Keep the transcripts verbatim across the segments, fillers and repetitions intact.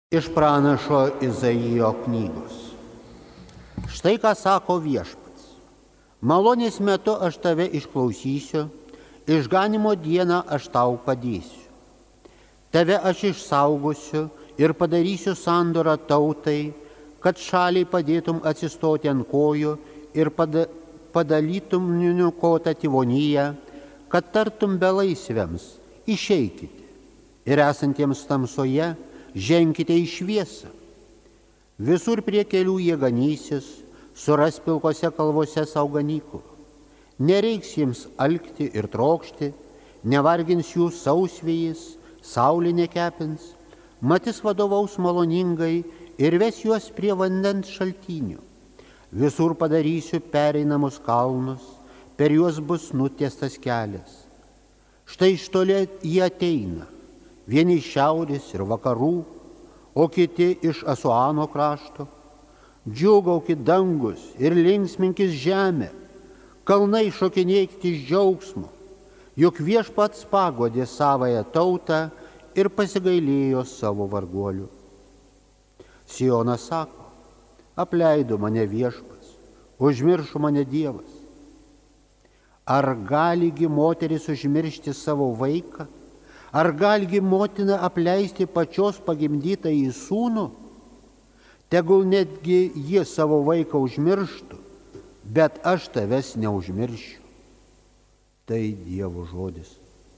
Iš pranašo Izaijo knygos. Štai ką sako viešpats. Malonės metu aš tave išklausysiu, išganimo dieną aš tau padėsiu. Tave aš išsaugosiu ir padarysiu sandorą tautai, kad šaliai padėtum atsistoti ant kojų ir pada, padalytum niuniukotą tėvoniją, kad tartum belaisviams, išeikite ir esantiems tamsoje, ženkite į šviesą. Visur prie kelių jie ganysis, suras pilkose kalvose savo ganyklų. Nereiks jiems alkti ir trokšti, nevargins jų sausvėjis, saulė nekepins, matis vadovaus maloningai ir ves juos prie vandens šaltinių. Visur padarysiu pereinamus kalnus, per juos bus nutiestas kelias. Štai iš toli jie ateina, vieni iš šiaurės ir vakarų, o kiti iš Asuano krašto. Džiūgaukit dangus ir linksminkis žemė, kalnai šokinėkit iš džiaugsmo, juk viešpats pagodė savąją tautą ir pasigailėjo savo varguolių. Sionas sako, apleido mane viešpats, užmiršo mane Dievas. Ar galigi moteris užmiršti savo vaiką? Ar galgi motina apleisti pačios pagimdytą į sūnų? Tegul netgi ji savo vaiką užmirštų, bet aš tavęs neužmiršiu. Tai Dievo žodis.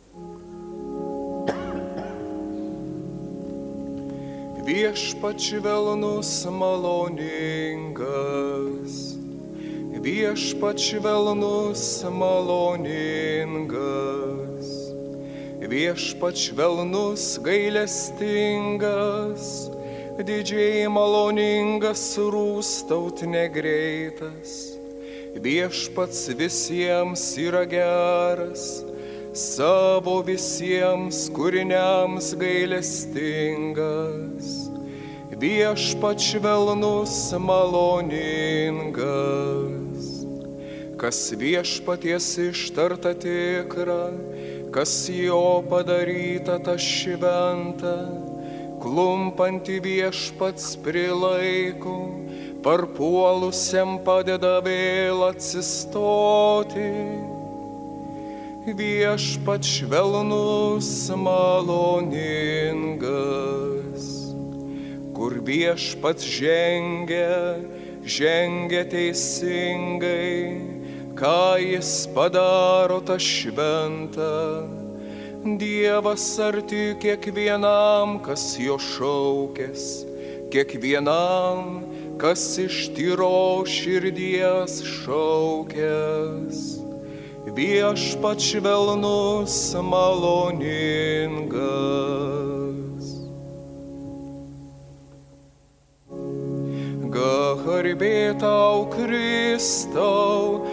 Viešpats švelnus maloningas, viešpats švelnus maloningas, viešpats švelnus gailestingas, didžiai maloningas, rūstaut negreitas. Viešpats visiems yra geras, savo visiems kūriniams gailestingas. Viešpats švelnus maloningas, kas viešpaties ištarta tikra, kas jo padaryta ta šventa, klumpantį viešpats prilaiko, parpuolusiam padeda vėl atsistoti. Viešpats švelnus maloningas, kur viešpats žengia, žengia teisingai, ką jis padaro ta šventa. Dievas arti kiekvienam, kas jo šaukės, kiekvienam, kas iš tyros širdies šaukės. Viešpats švelnus maloningas. Garbė tau, Kristau,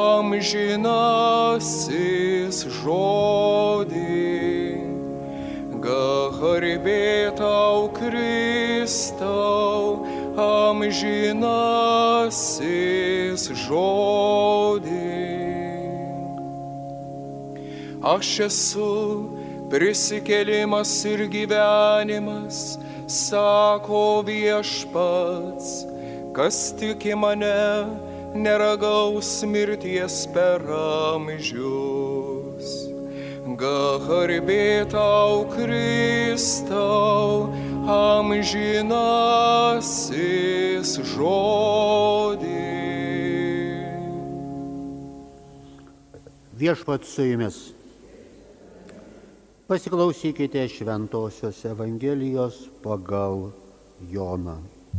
amžinasis žodį. Garbė tau, Kristau, amžinasis žodį. Aš esu prisikėlimas ir gyvenimas, sako viešpats, kas tiki mane, neragaus mirties per amžius. Garbė tau, Kristau, amžinasis žodį. Viešpats su jumis. Pasiklausykite Šventosios Evangelijos pagal Joną.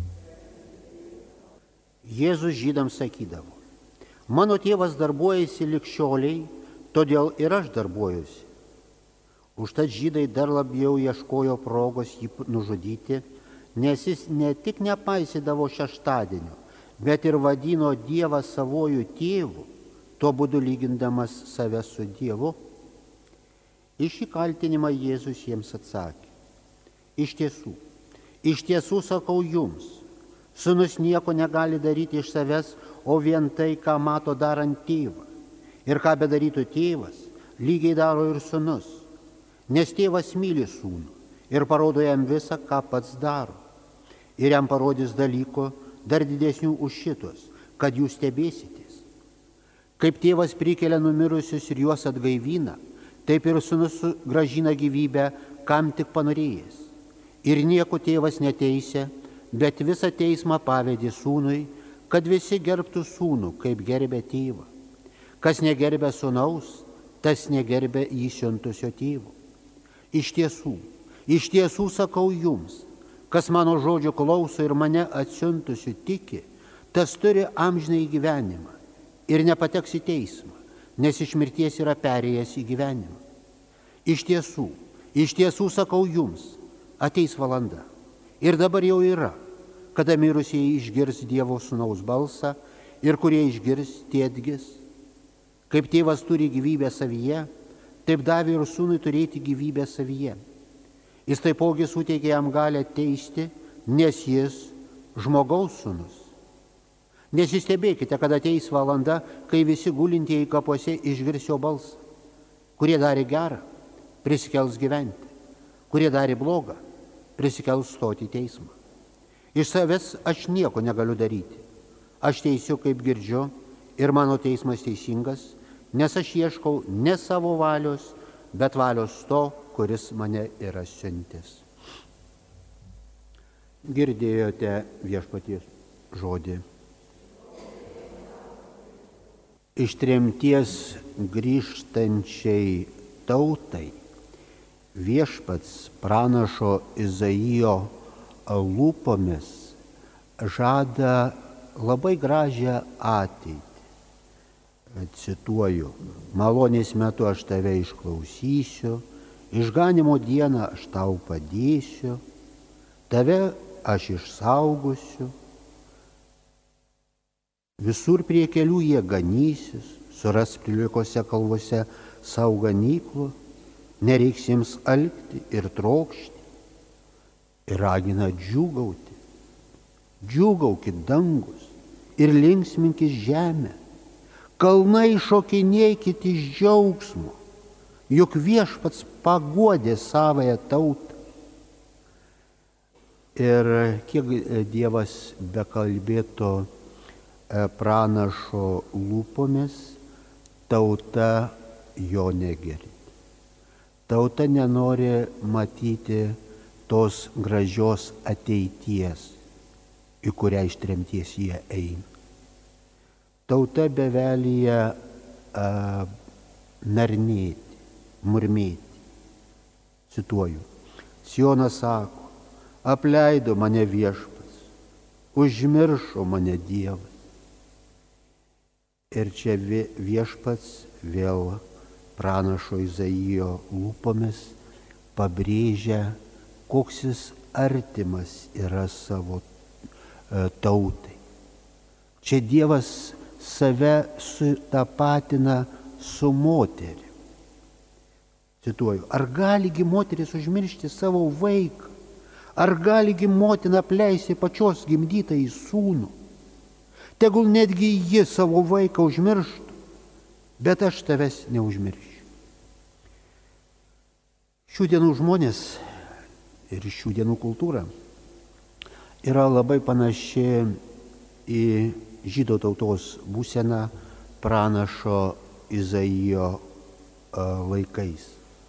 Jėzus žydams sakydavo, mano tėvas darbuojasi lig šioliai, todėl ir aš darbuojuosi. Užtat žydai dar labiau ieškojo progos jį nužudyti, nes jis ne tik nepaisydavo šeštadienio, bet ir vadino Dievą savojų tėvu, tuo būdu lygindamas save su Dievu. Į šį kaltinimą Jėzus jiems atsakė, iš tiesų, iš tiesų sakau jums, sūnus nieko negali daryti iš savęs, o vien tai, ką mato darant tėvą. Ir ką bedarytų tėvas, lygiai daro ir sūnus. Nes tėvas myli sūnų ir parodo jam visą, ką pats daro. ir jam parodys dalyko dar didesnių už šitos, kad jūs stebėsitės. Kaip tėvas prikelia numirusius ir juos atgaivina, taip ir sūnus grąžina gyvybę, kam tik panorėjęs. Ir nieko tėvas neteisė, bet visą teismą pavedė sūnui, kad visi gerbtų sūnų, kaip gerbė tėvą. Kas negerbė sūnaus, tas negerbė jį siuntusio tėvo. Iš tiesų, iš tiesų sakau jums, kas mano žodžio klauso ir mane atsiuntusiu tiki, tas turi amžinąjį gyvenimą ir nepateks į teismą, nes iš mirties yra perėjęs į gyvenimą. Iš tiesų, iš tiesų sakau jums, ateis valanda ir dabar jau yra, kada mirusieji išgirs Dievo sūnaus balsą ir kurie išgirs, tie atgis. Kaip tėvas turi gyvybę savyje, taip davė ir sūnui turėti gyvybę savyje. Jis taipogi suteikė jam galę teisti, nes jis žmogaus sūnus. Nesistebėkite, kad ateis valanda, kai visi gulintieji kapuose išgirs jo balsą. Kurie darė gerą, prisikels gyventi. Kurie darė blogą, prisikels stoti į teismą. Iš savęs aš nieko negaliu daryti. Aš teisiu, kaip girdžiu, ir mano teismas teisingas, nes aš ieškau ne savo valios, bet valios to, kuris mane yra siuntęs. Girdėjote viešpaties žodį. Iš tremties grįžtančiai tautai viešpats pranašo Izaijo lūpomis žada labai gražią ateitį. Cituoju, malonės metu aš tave išklausysiu, išganimo dieną aš tau padėsiu, tave aš išsaugosiu, visur prie kelių jie ganysis, suras prilikose kalvose savo ganyklų, nereiks jiems alkti ir trokšti, ir ragina džiūgauti. Džiūgaukit dangus ir linksminkis žemę, kalnai šokinėkit iš džiaugsmo, juk viešpats paguodė savąją tautą. Ir kiek Dievas bekalbėto pranašo lūpomis, tauta jo negirdi. Tauta nenori matyti tos gražios ateities, į kurią iš tremties jie eina. Tauta bevelyje uh, narnėti, murmėti. Cituoju, Sionas sako, apleido mane viešpats, užmiršo mane Dievas. Ir čia viešpats vėl pranašo Izaijo lūpomis pabrėžia, koks jis artimas yra savo uh, tautai. Čia Dievas save sutapatina su moterimi. Cituoju, ar galigi moteris užmiršti savo vaiką? Ar galigi motina apleisti pačios gimdytą į sūnų? Tegul netgi ji savo vaiką užmirštų, bet aš tavęs neužmiršiu. Šių dienų žmonės ir šių dienų kultūra yra labai panaši į žydų tautos būseną pranašo Izaijo laikais.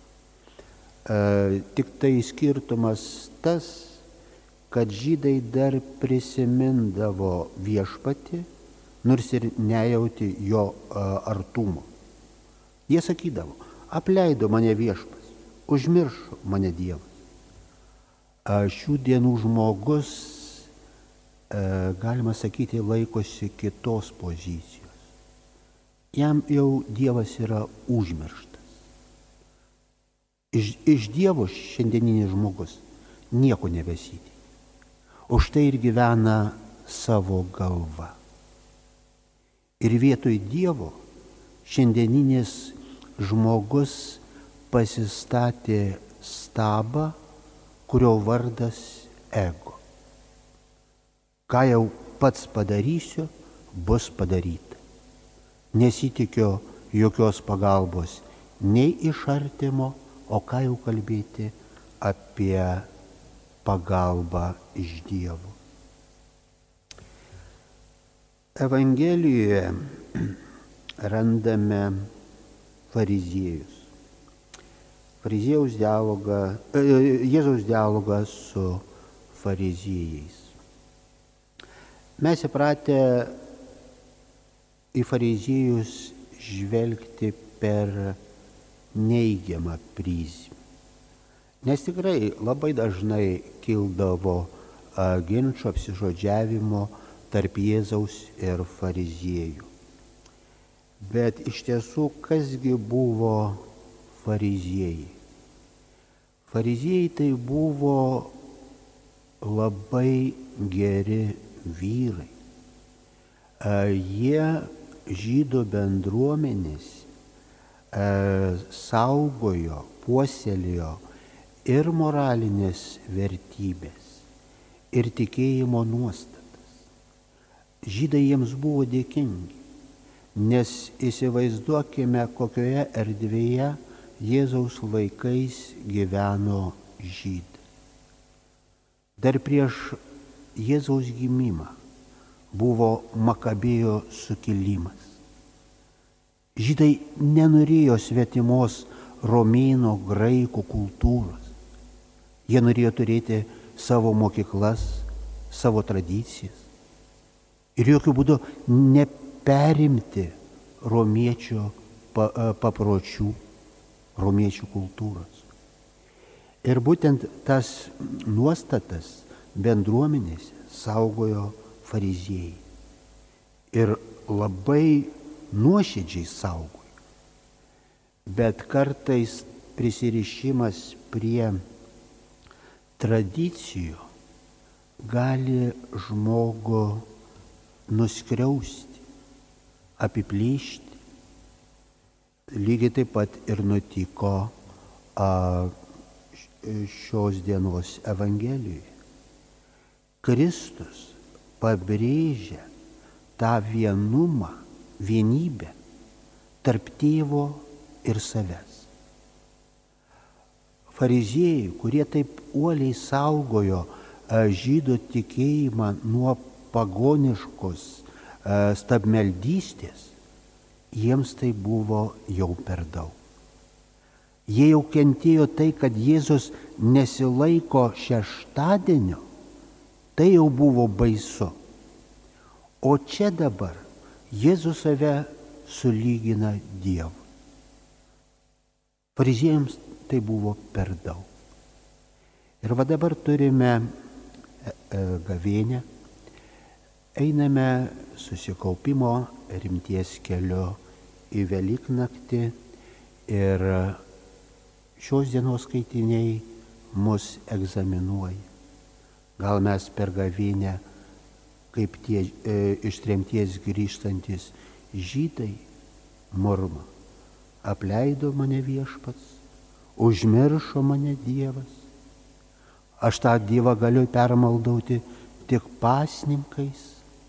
Tik tai skirtumas tas, kad žydai dar prisimindavo viešpatį, nors ir nejauti jo artumo. Jie sakydavo, apleido mane viešpats, užmiršo mane Dievas. Šių dienų žmogus, galima sakyti, laikosi kitos pozicijos. Jam jau Dievas yra užmirštas. Iš, iš Dievo šiandieninis žmogus nieko nebesitiki. Už tai ir gyvena savo galva. Ir vietoj Dievo šiandieninis žmogus pasistatė stabą, kurio vardas ego. Ką jau pats padarysiu, bus padaryta. Nesitikiu jokios pagalbos nei iš artimo, o ką jau kalbėti apie pagalbą iš Dievo. Evangelijoje randame fariziejus. Fariziejaus dialogą, Jėzaus dialogą su fariziejais. Mes įpratę į fariziejus žvelgti per neigiamą prizmę. Nes tikrai labai dažnai kildavo ginčo, apsižodžiavimo tarp Jėzaus ir fariziejų. Bet iš tiesų, kasgi buvo fariziejai? Fariziejai tai buvo labai geri vyrai. Jie žydų bendruomenės saugojo, puoselėjo ir moralinės vertybės, ir tikėjimo nuostatas. Žydai jiems buvo dėkingi, nes įsivaizduokime, kokioje erdvėje Jėzaus laikais gyveno žydai. Dar prieš Jėzaus gimimą buvo Makabėjo sukilimas. Žydai nenorėjo svetimos romėnų, graikų kultūros. Jie norėjo turėti savo mokyklas, savo tradicijas ir jokių būdų neperimti romiečių papročių, romiečių kultūros. Ir būtent tas nuostatas bendruomenėse saugojo fariziejai ir labai nuoširdžiai saugojo. Bet kartais prisirišimas prie tradicijų gali žmogų nuskriausti, apiplėšti. Lygiai taip pat ir nutiko a, šios dienos Evangelijoje. Kristus pabrėžia tą vienumą, vienybę tarp tėvo ir savęs. Fariziejai, kurie taip uoliai saugojo žydų tikėjimą nuo pagoniškos stabmeldystės, jiems tai buvo jau per daug. Jie jau kentėjo tai, kad Jėzus nesilaiko šeštadienio, tai jau buvo baisu. O čia dabar Jėzus save sulygina Dievu. Fariziejams tai buvo per daug. Ir va dabar turime gavėnią, einame susikaupimo rimties keliu į Velyknaktį ir šios dienos skaitiniai mus egzaminuoja. Gal mes per gavėnią, kaip tie e, iš tremties grįžtantis žydai, murma, apleido mane viešpats, užmiršo mane Dievas. Aš tą Dievą galiu permaldauti tik pasninkais,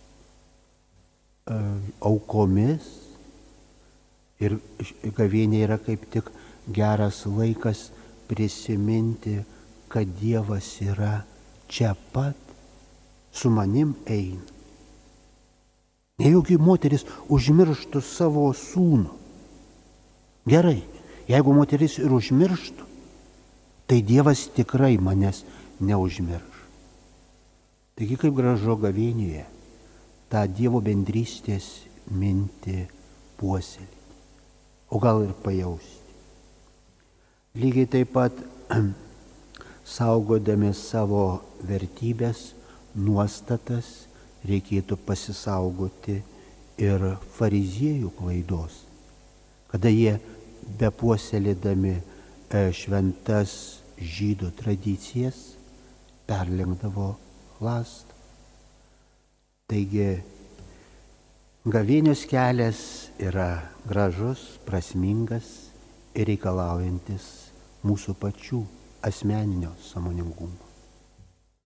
aukomis. Ir gavėnė yra kaip tik geras laikas prisiminti, kad Dievas yra čia pat, su manim eina. Nejaugi moteris užmirštų savo sūnų. Gerai, jeigu moteris ir užmirštų, tai Dievas tikrai manęs neužmirš. Taigi kaip gražu gavėnėje tą Dievo bendrystės mintį puoselėti, o gal ir pajausti. Lygiai taip pat saugodami savo vertybės, nuostatas, reikėtų pasisaugoti ir fariziejų klaidos, kada jie bepuoselėdami šventas žydų tradicijas perlenkdavo lazdą. Taigi gavėnios kelias yra gražus, prasmingas ir reikalaujantis mūsų pačių asmeninio sąmoningumo.